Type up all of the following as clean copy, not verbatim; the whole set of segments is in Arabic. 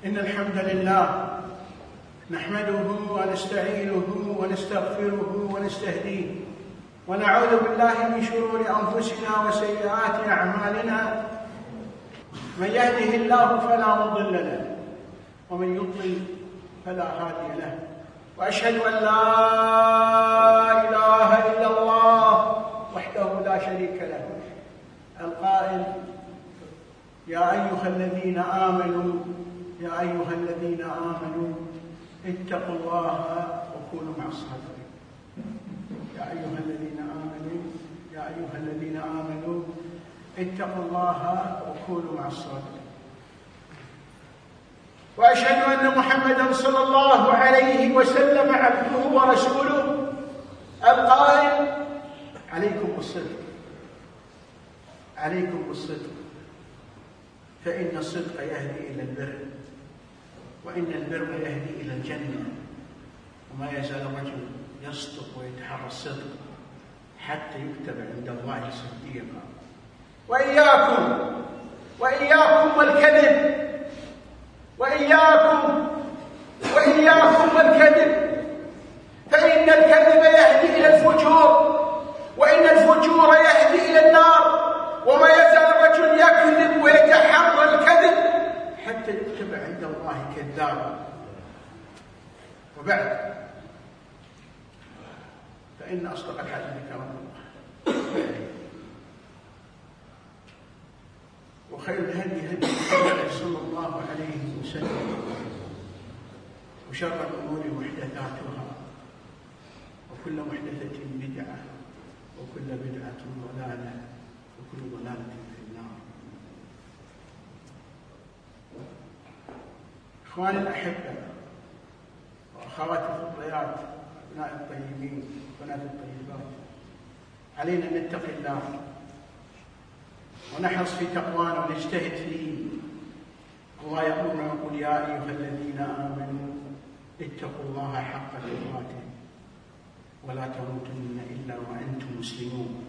إن الحمد لله نحمده ونستعينه ونستغفره ونستهديه ونعوذ بالله من شرور أنفسنا وسيئات أعمالنا. من يهده الله فلا مضل له ومن يضلل فلا هادي له، وأشهد أن لا إله إلا الله وحده لا شريك له القائل: يا أيها الذين آمنوا اتقوا الله وكونوا مع الصادقين. يا أيها الذين آمنوا اتقوا الله وكونوا مع الصادقين. وأشهد أن محمدًا صلى الله عليه وسلم عبده ورسوله القائل: عليكم بالصدق فإن الصدق يهدي إلى البر، وإن البر يهدي إلى الجنة، وما يزال الرجل يصدق ويتحرى الصدق حتى يكتب عند الله صديقا. وإياكم والكذب، وإياكم والكذب، فإن الكذب يهدي إلى الفجور، وإن الفجور يهدي إلى النار، وما يزال الرجل يكذب ويتحرى الكذب حتى يكتب عند الله كذابا. وبعد، فإن أصدق الحديث كلام الله، وخير الهدي هدي محمد صلى الله عليه وسلم، وشر الأمور محدثاتها، وكل محدثة بدعة، وكل بدعة ضلالة، وكل ضلالة في النار. إخواني الأحبة وأخواتي الفضليات، أبناء الطيبين وبنات الطيبات، علينا أن نتقي الله ونحرص في تقوانا ونجتهد فيه. الله يأمرنا ويقول: يا أيها الذين آمنوا اتقوا الله حق تقاته ولا تموتن إلا وأنتم مسلمون.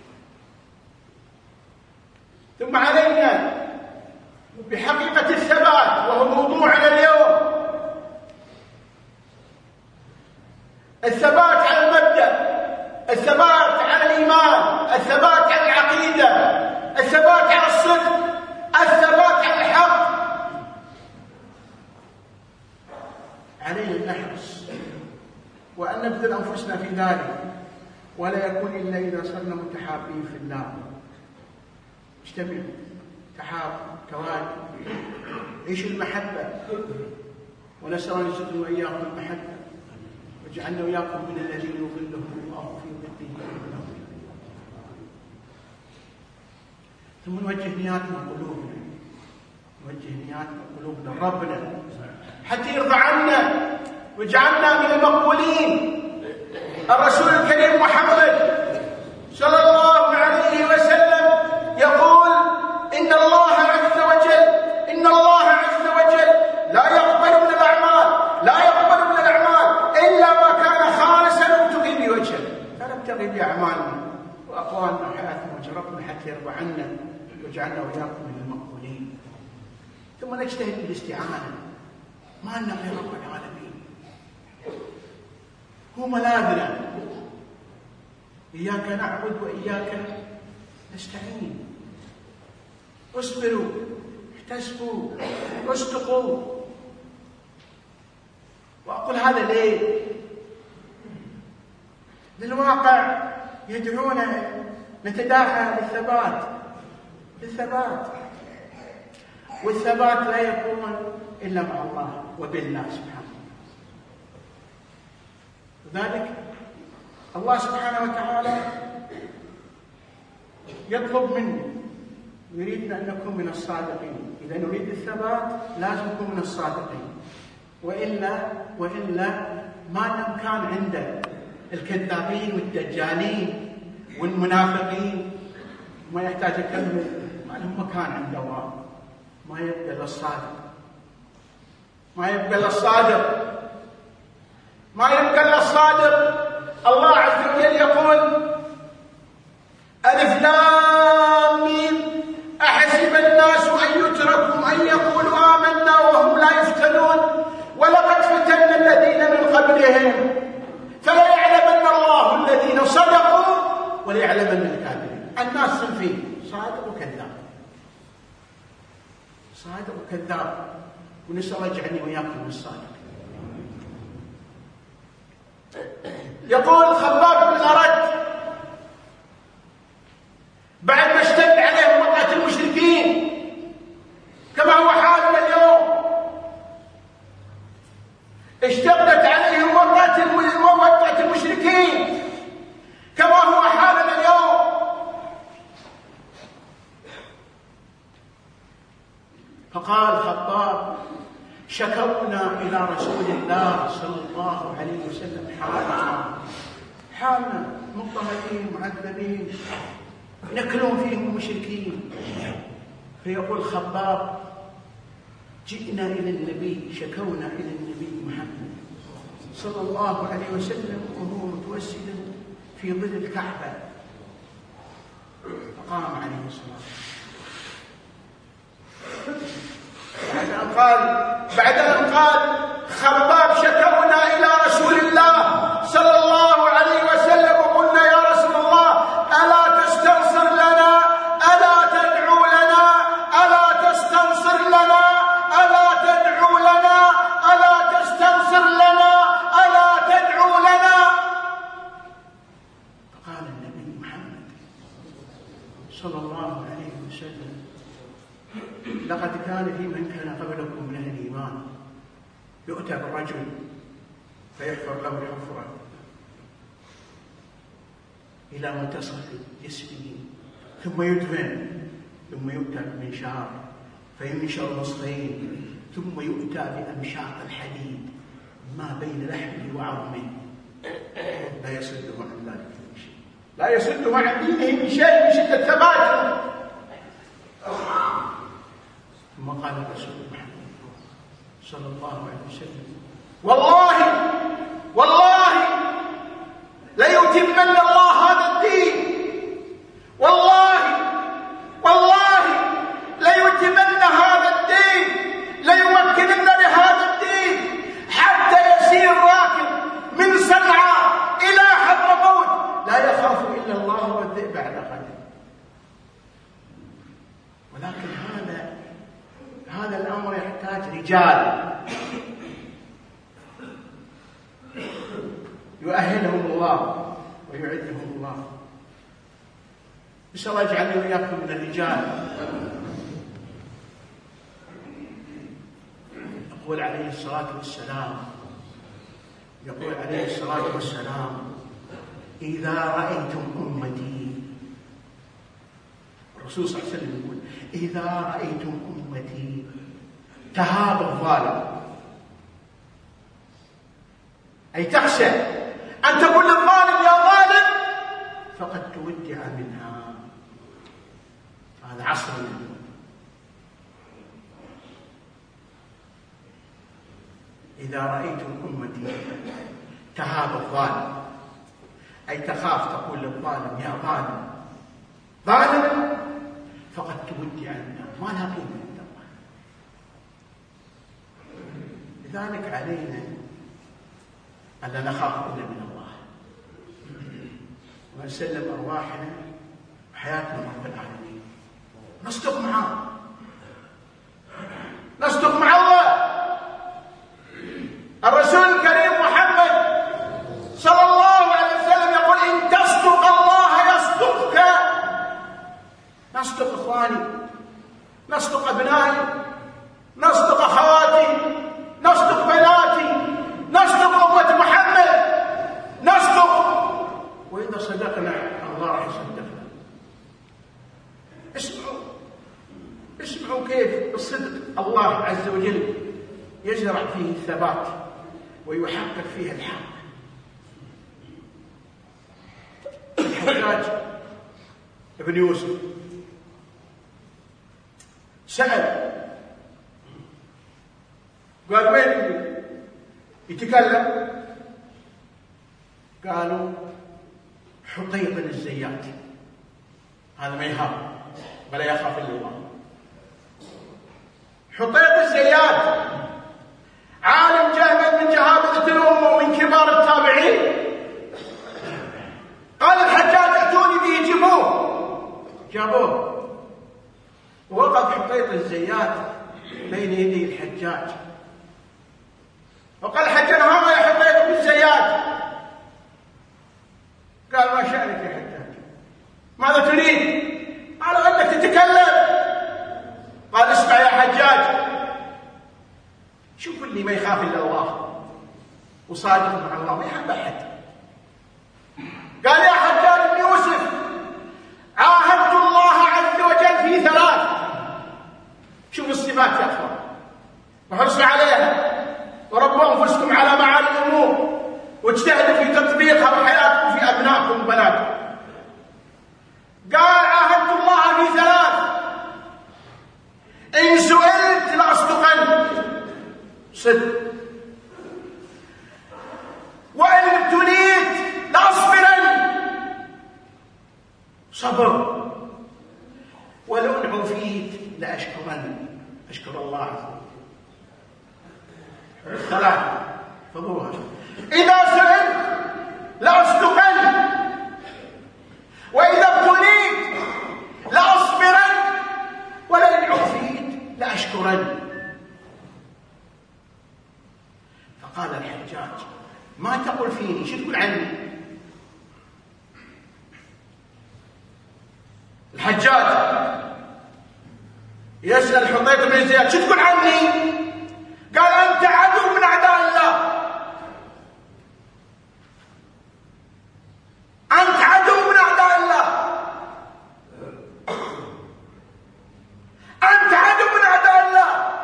ثم علينا بحقيقة الثبات، وهو موضوعنا اليوم. الثبات على المبدأ، الثبات على الإيمان، الثبات على العقيدة، الثبات على الصدق، الثبات على الحق. علينا أن نحرص وأن نبذل أنفسنا في ذلك، ولا يكون إلا إذا صرنا متحابين في الله. اجتمع، تحاب، تواد، عيش المحبة، ونسأل أن يرزقنا وإياكم المحبة، واجعلنا وإياكم من الذين يظلهم الله في ظله. ثم نوجه نياتنا قلوبنا لربنا حتى يرضى عنا واجعلنا من المقبولين. الرسول الكريم محمد صلى الله عليه وسلم يقول: إن الله عز وجل لا يقبل من الأعمال إلا ما كان خالصا مبتغي بوجهه. فنبتغي بأعمالنا وأقوالنا وحياتنا وجربنا حتى يرضى عنا واجعلنا وإياكم من المقبولين. ثم نجتهد بالاستعانة، ما لنا غير رب العالمين، هو ملاذنا. إياك نعبد وإياك نستعين. اصبروا، احتسبوا، اصدقوا. وأقول هذا ليه؟ للواقع يدعونا نتداعى للثبات، والثبات لا يكون إلا مع الله وبالله سبحانه. لذلك الله سبحانه وتعالى يطلب منا، يريدنا أن نكون من الصادقين. إذا نريد الثبات لازم نكون من الصادقين، وإلا ما نمكان عند الكذابين والدجالين والمنافقين. ما يحتاج أكمل، ما لهم مكان عند الله. ما يبقى للصادق. الله عز وجل يقول: ألف لام ميم أحسب الناس أن يتركوا أن يقولوا آمنا وهم لا يفتنون. صادق وكذاب، ونسأل الله يجعلني وياكم من الصادق. يقول خباب بن الأرد بعد ما اشتد عليهم وطأة المشركين كما هو حالنا اليوم، اشتدت عليهم وطأة المشركين كما هو حالنا اليوم، فقال خباب شكونا إلى رسول الله صلى الله عليه وسلم حالنا مضطهدين معذبين نكلون فيهم المشركين. فيقول خباب جئنا إلى النبي، شكونا إلى النبي محمد صلى الله عليه وسلم وهو متوسد في ظل الكعبة، فقام عليه الصلاة والسلام بعد أن قال خباب شكونا إلى رسول الله صلى الله عليه وسلم وقلنا يا رسول الله ألا تستنصر لنا، ألا تدعو لنا، ألا تستنصر لنا، ألا تدعو لنا، ألا تستنصر لنا، ألا تدعو لنا. فقال النبي محمد صلى الله عليه وسلم لقد كان في من كان قبلكم من الإيمان يؤتى بالرجل فيحفر له حفرة إلى منتصف جسمه ثم يدفن، ثم يؤتى بمنشار فينشر نصفين، ثم يؤتى بأمشاط الحديد ما بين لحمه وعظمه لا يصده عن ذلك من شيء، لا يصده عن دينه من شيء من شدة ثباته. ثم قال الرسول محمد صلى الله عليه وسلم والله والله ليتمن الله هذا الدين، والله والله ليتمن هذا الدين، ليمكنن لهذا الدين حتى يسير راكب من صنعاء إلى حضرموت لا يخاف إلا الله والذئب على قدم. ولكن هذا الأمر يحتاج رجال يؤهلهم الله ويعدهم الله. نسأل الله يجعلني وإياكم من الرجال. يقول عليه الصلاة والسلام إذا رأيتم أمتي، الرسول صلى الله عليه وسلم يقول إذا رأيتم أمتي تهاب الظالم، أي تخشى أن تقول للظالم يا ظالم فقد تودع منها. هذا عصرنا اليوم. إذا رأيتم أمتي تهاب الظالم، أي تخاف تقول للظالم يا ظالم فقد تودع منها، ما لها قيمة عند الله. لذلك علينا ألا نخاف إلا من الله ونسلم أرواحنا وحياتنا رب العالمين، نصدق معه، نصدق مع الله. الرسول الكريم محمد صلى الله عليه وسلم يقول إن تصدق الله يصدقك. نصدق إخواني، نصدق أبنائي، نصدق أخواتي، نصدق بناتي، نصدق أمة محمد، نصدق. وإذا صدقنا الله راح يصدقنا. اسمعوا كيف الصدق الله عز وجل يزرع فيه الثبات ويحقق فيه الحق. الحجاج ابن يوسف سأل قال وين يتكلم؟ قالوا حطيط الزيات، هذا ما يخاف ولا يخاف الا الله. حطيط الزيات عالم جاهل من جهابذة الأمة ومن كبار التابعين. قال الحجاج ائتوني به، جابوه ووقف حطيط الزيات الحجاج وقال الحجاج هذا يا حطيت بن زياد. قال ما شأنك يا حجاج؟ ماذا تريد؟ قال أنك تتكلم. قال اسمع يا حجاج، شوف اللي ما يخاف إلا الله وصادق مع الله ما يحب أحد. قال يا حجاج بن يوسف عاهدت الله عز وجل في 3. شوف الصفات يا أخوان وحرصوا عليها وربوا أنفسكم على معالي الأمور واجتهدوا في تطبيقها وحياتكم في أبنائكم وبناتكم. قال عاهدت الله في 3: إن سئلت لأصدقن صدق، وإن ابتليت لأصبرن صبر، ولو إن عفيت لأشكرن أشكر الله عز وجل. 3 فضوها. إذا سئلت لأصدقن، وإذا ابتليت لأصبرن، ولئن عفيت لأشكرن. فقال الحجاج ما تقول فيني؟ شو تقول عني؟ الحجاج يسأل حطيت بن زياد شو تقول عني؟ قال أنت عدو من أعداء الله، أنت عدو من أعداء الله، أنت عدو من أعداء الله.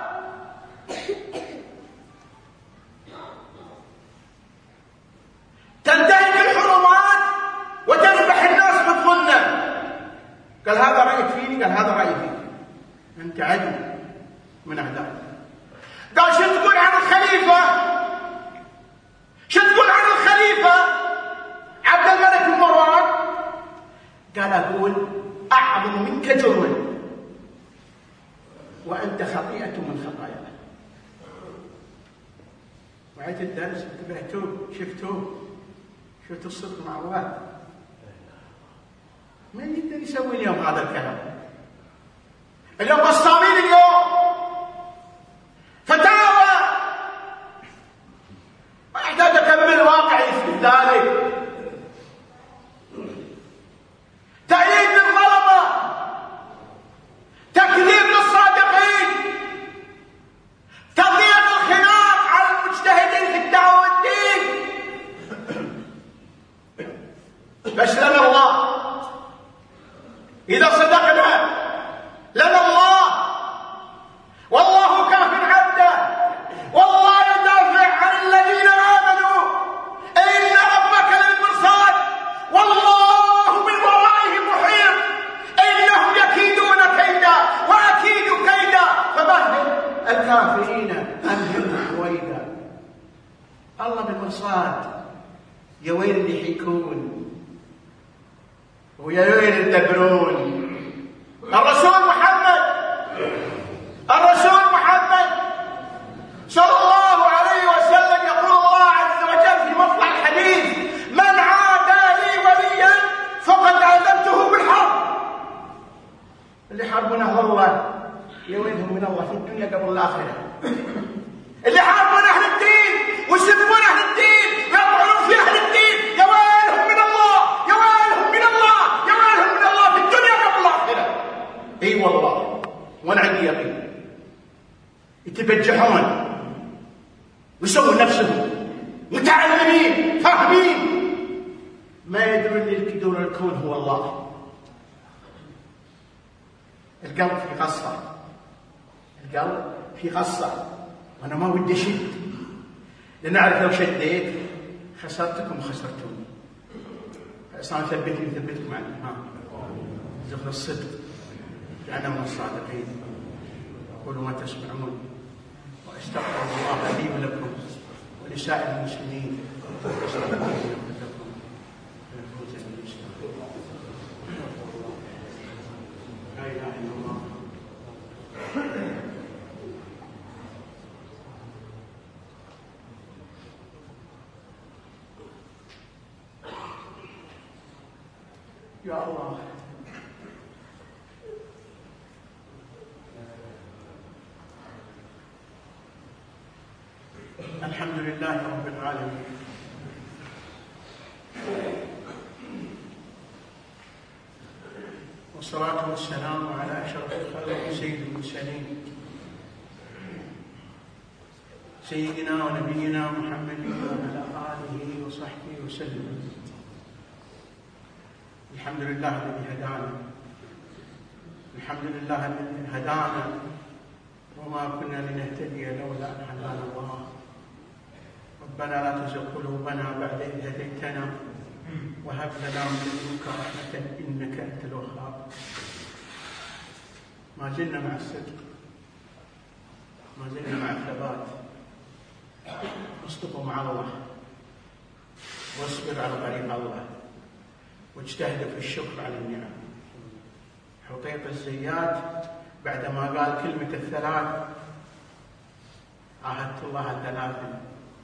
تنتهك الحرمات وتذبح الناس بالظنة. قال هذا رأيك فيني؟ قال هذا رأيي فيك، أنت عدو من أعداء. قال شو تقول عن الخليفة؟ شو تقول عن الخليفة عبد الملك بن مروان؟ قال أقول أعظم منك جرما وأنت خطيئة من خطاياه. وعيت الدرس انتبهتوه شفتوه شفتوا الصدق مع الله. من يقدر يسوي اليوم هذا الكلام؟ اليوم بسطامين، اليوم فتاوى، ما يحتاج أكمل واقع يثبت ذلك. تأييد للظلمة، تكذيب للصادقين، تضييق الخناق على المجتهدين في الدعوة والدين. بس لنا الله إذا صدقنا، لنا الله والله كاف عبده، والله يدافع عن الذين آمنوا، إن ربك للمرصاد، والله من ورائهم محيط، إنهم يكيدون كيدا وأكيد كيدا فمهل الكافرين أمهلهم رويدا. الله بالمرصاد، يا ويل اللي يحيكون ويا ويل الدبرون. الرسول محمد صلى الله عليه وسلم يقول الله عز وجل في مطلع الحديث: من عادى لي وليا فقد آذنته بالحرب. اللي حاربون أهل الله يا ويلهم من الله في الدنيا قبل الآخرة. اللي حاربون أهل الدين ويسبون أهل الدين ويطعنون في أهل الدين يا ويلهم من الله، يا ويلهم من الله، يا ويلهم من الله في الدنيا قبل الآخرة. اي والله، وانا عندي يقين. يتبجحون ويسوون نفسهم متعلمين فاهمين، ما يدرون ان يكدون الكون هو الله. القلب في غصة، القلب في غصة، وانا ما ودي اشد، لان اعرف لو شديت خسرتكم وخسرتوني. فاصلا ثبتكم على الايمان، زخر الصدق، جعلنا من الصادقين. قولوا ما تسمعون واستغفر الله لي ولكم ولسائر المسلمين واستغفر الله لكم ولفوز بالاسلام. لا اله الا الله. يا الله، الحمد لله رب العالمين، والصلاة والسلام على أشرف الخلق سيد المرسلين سيدنا ونبينا محمد وعلى آله وصحبه وسلم. الحمد لله الذي هدانا، الحمد لله الذي هدانا وما كنا لنهتدي لولا أن هدانا الله. ربنا لا تزغ قلوبنا بعد إذ هديتنا وهب لنا من لدنك رحمة إنك أنت الوهاب. ما زلنا مع الصدق، ما زلنا مع الثبات. اصدقوا مع الله واصبر على طريق الله واجتهدوا في الشكر على النعم. حطيط الزيات بعدما قال كلمة الثلاث عاهدت الله ثلاثا: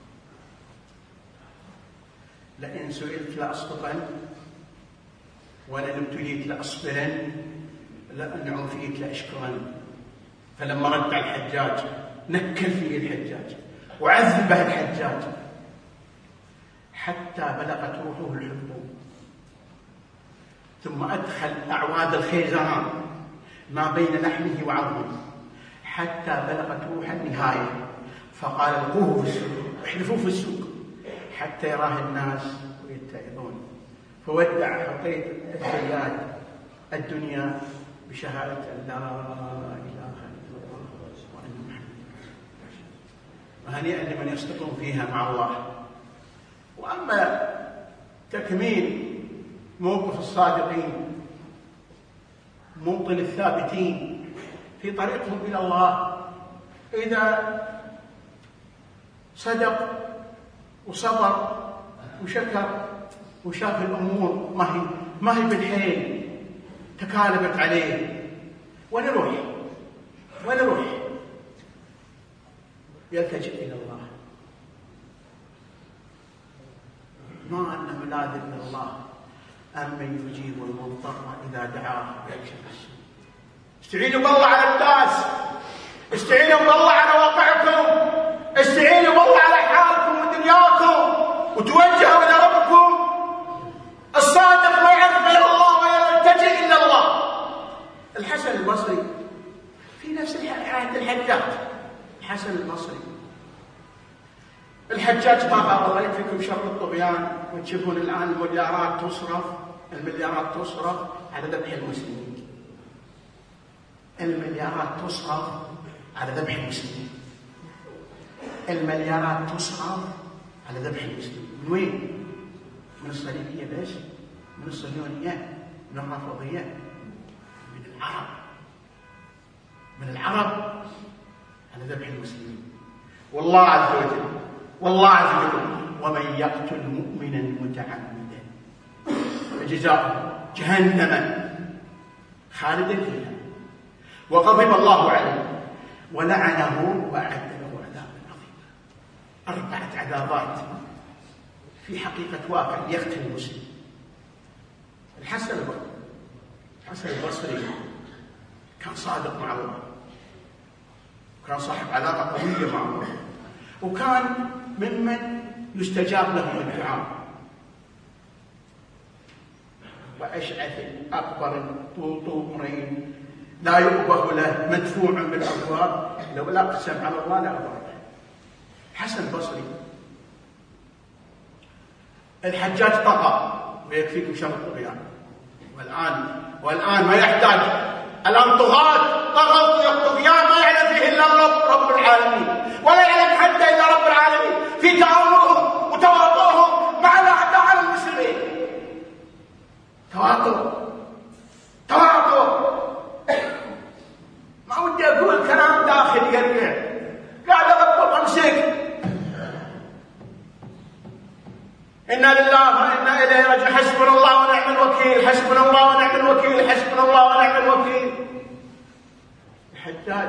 لئن سئلت لأصدقن، ولئن ابتليت لأصبرن، لئن عوفيت لأشكرن. فلما رد على الحجاج نكل فيه الحجاج وعذبه الحجاج حتى بلغت روحه الحلقوم، ثم أدخل أعواد الخيزران ما بين لحمه وعظمه حتى بلغت روح النهاية، فقال القوه في السوق، احذفوه في السوق حتى يراه الناس ويتعظون. فودع حطيط الزيات الدنيا بشهادة أن لا إله إلا الله وأن محمد رسول الله. وهنيئا لمن يصدقون فيها مع الله. وأما تكميل موقف الصادقين، موطن الثابتين في طريقهم إلى الله، إذا صدق وصبر وشكر وشاف الأمور ما هي بالحيل تكالبت عليه، ونروح يلتجئ إلى الله. ما أن ملاذ إلا الله، أمن يجيب المضطر إذا دعاه ويكشف السوء. استعينوا بالله على الناس، استعينوا بالله على واقعكم، استعينوا بالله على حالكم ودنياكم، وتوجهوا إلى ربكم. الصادق ما يعرف غير الله ولا يلتجئ إلا الله. الحسن البصري في نفس عهد الحجاج، الحسن البصري الحجاج طاغى، الله يكفيكم شر الطغيان، وتشوفون الآن المليارات تصرف على ذبح المسلمين. المليارات تصرف على ذبح المسلمين. المليارات تصرف على ذبح المسلمين. من وين؟ من الصليبية بس؟ من الصهيونية؟ من الرافضية؟ من العرب على ذبح المسلمين. والله عز وجل ومن يقتل مؤمنا متعمدا فجزاؤه جهنم خالدا فيها وغضب الله عليه ولعنه وأعد له عذابا عظيما. 4 عذابات في حقيقة واقع يقتل المسلم. الحسن البصري كان صادق مع الله، وكان صاحب علاقة قوية مع الله، وكان ممن يستجاب له الدعاء. وأشعث أكبر طومرين لا يؤبه له مدفوع بالأبواب، لو لا أقسم على الله لا أبره. حسن البصري الحجاج طغى ويكفيكم شر الطغيان، والآن ما يحتاج. الآن طغوا الطغيان ما يعلم فيه إلا رب العالمين، ولا يعلم حتى إلا رب العالمين في تآمرهم وتواطؤهم مع الأعداء على المسلمين. تواطؤ ما ودي أقول كلام داخلي يرجع، قاعد أضبط أمسك. إنا لله وإنا إليه راجعون. حسبنا الله ونعم الوكيل، حسبنا الله ونعم الوكيل، حسبنا الله ونعم الوكيل. الحجاج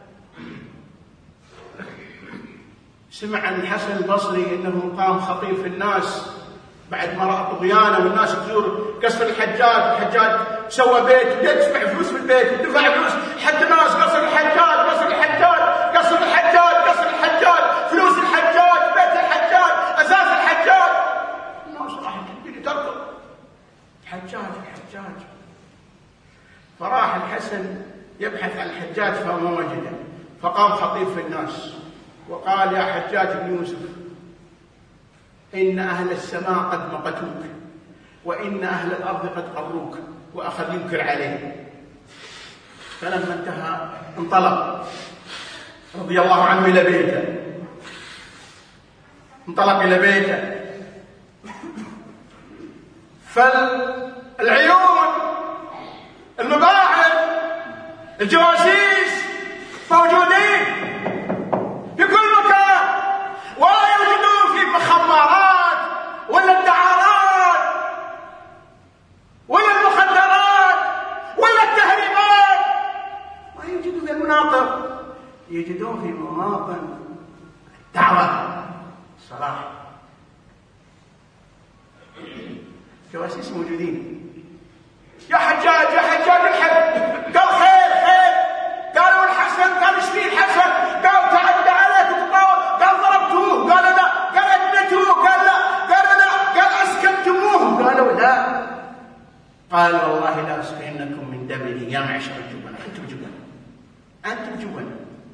سمع عن الحسن البصري انه قام خطيب في الناس بعد ما راى طغيانه والناس تزور قصر الحجاج سوى بيت ويدفع فلوس في البيت ودفع فلوس حتى الناس قصر الحجاج فلوس الحجاج الحجاج فما وجده، فقام خطيب في الناس وقال: يا حجاج بن يوسف، إن أهل السماء قد مقتوك، وإن أهل الأرض قد قروك. وأخذ ينكر عليه. فلما انتهى انطلق رضي الله عنه إلى بيته، انطلق إلى بيته، فالعيون، المباحث، الجواسيس موجودين في كل مكان، ولا يوجدون في مخمرات ولا الدعارات ولا المخدرات ولا التهريبات، ما يوجدون في المناطق، يجدون في مواطن الدعوة، الصلاح. جواسيس موجودين. يا حجاج، يا حجاج الحج. قال: خير خير. قالوا: الحسن. قال: ايش فيه الحسن؟ قال: تعدى عليك وتطاول. قال: ضربتوه. قال: لا. قال: ادمتوه. قال: لا. قال: لا. قال: اسكنتموه. قالوا: لا. قال: والله لا اسقينكم من دمه يا معشر الجبن. انتم جبن، انتم جبن،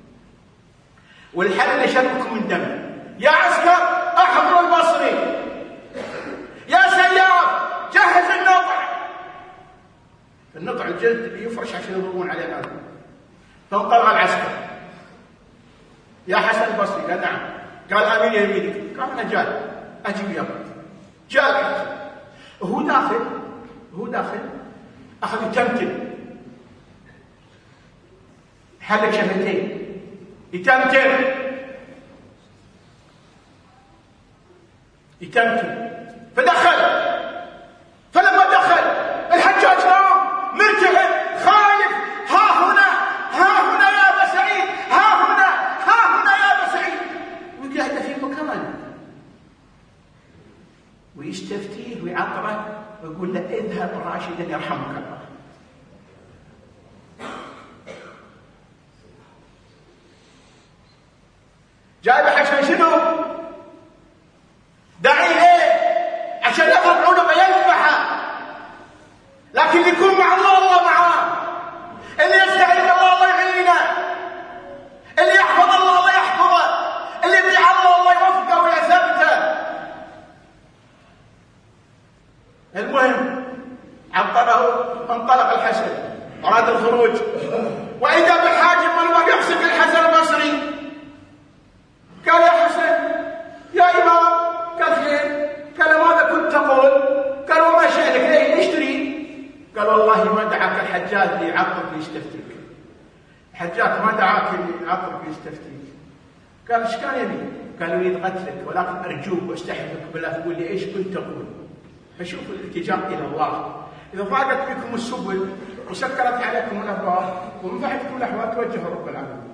والحل شربكم من دمه. يا عسكر احضروا البصري، يا سياف جهز النطع. النطع الجلد اللي يفرش عشان يضربون عليه الارض. فانطلق العسكر. يا حسن البصري. قال: نعم. قال: امين يمينك. قال: انا جاي اجيب يا ابني. جاء الحسن وهو داخل اخذ يتمتم، حلق شفتين يتمتم فدخل. فلما دخل الحجاج نام مرتعب خايف. ها هنا يا ابا سعيد، ها هنا يا ابا سعيد. وقاعد في مكانه ويستفتيه ويعطره ويقول له: اذهب راشدا يرحمك الله. جايب حسن شنو؟ داعي ليه؟ عشان يضرب عنقه يذبحه. لكن اللي يكون مع الله، الله معاه. اللي يستعين الله، الله يعينه. اللي يحفظ الله، الله يحفظه. اللي يطيع الله، الله يوفقه ويثبته. المهم عطره. انطلق الحسن اراد الخروج، واذا بالحاجب والمرء يمسك الحسن البصري. قال: يا حسن، يا امام. قال: خير. قال: ماذا كنت تقول؟ قال: وما شأنك؟ ليش تريد؟ قال: والله ما دعاك الحجاج ليعطرك ليستفتيك. الحجاج ما دعاك ليعطرك ليستفتيك. قال: ايش كان يبي؟ قال: يريد قتلك، ولكن ارجوك واستحلفك بالله تقول لي ايش كنت تقول. فشوفوا الالتجاء الى الله. اذا ضاقت بكم السبل وسكرت عليكم الابواب وانفعتكم الاحوال توجهوا رب العالمين.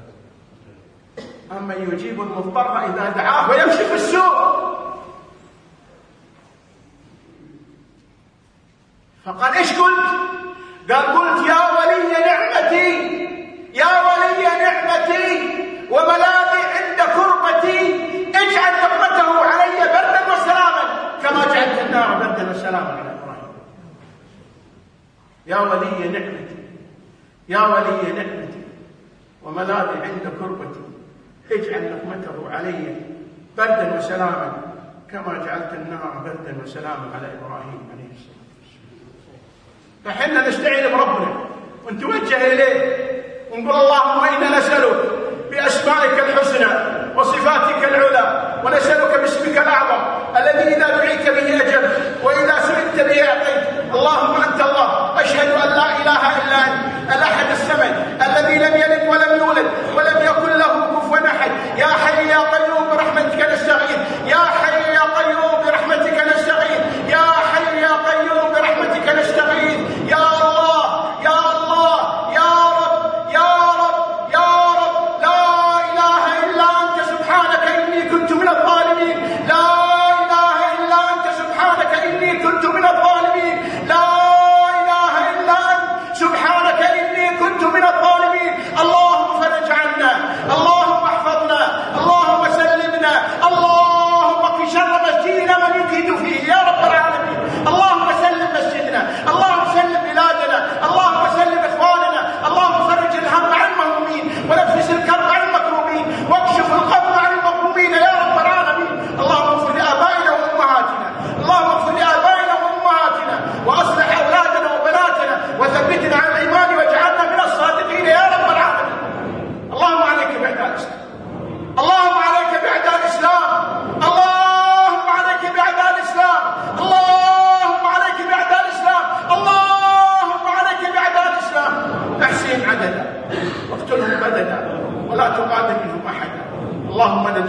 اما يجيب المضطر اذا دعاه ويمشي في السوق. فقال: ايش قلت؟ قال: قلت: يا ولي نعمتي، يا ولي نعمتي وملاذي عند كربتي، اجعل نقمته علي بردا وسلاما كما جعلت النار بردا وسلاما على ابراهيم. يا ولي نعمتي، يا ولي نعمتي وملاذي عند كربتي، اجعل نقمته علي بردا وسلاما كما جعلت النار بردا وسلاما على ابراهيم عليه السلام. فحنا نستعين بربنا ونتوجه اليه ونقول: اللهم انا نسالك باسمائك الحسنى وصفاتك العلى، ونسالك باسمك الاعظم الذي اذا دعيت به اجبت واذا سئلت به اعطيت. اللهم انت الله، اشهد ان لا اله الا انت الاحد الصمد الذي لم يلد ولم يولد ولم يكن له كفوا احد. يا حي يا قيوم برحمتك نستغيث، يا حي يا قيوم برحمتك نستغيث، يا حي يا قيوم برحمتك نستغيث. يا الله يا الله يا رب يا رب يا رب، لا اله الا انت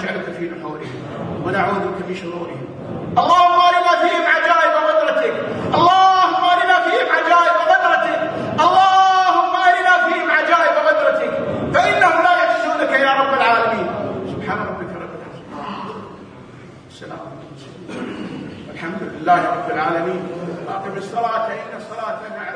ونجعلك في نحورهم ونعوذ بك من شرورهم. اللهم أرنا فيهم عجائب قدرتك، اللهم أرنا فيهم عجائب قدرتك، اللهم أرنا فيهم عجائب قدرتك، فإنهم لا يعجزونك يا رب العالمين. سبحان ربك رب العزة والسلام الحمد لله رب العالمين. أقم الصلاة إن الصلاة تنهى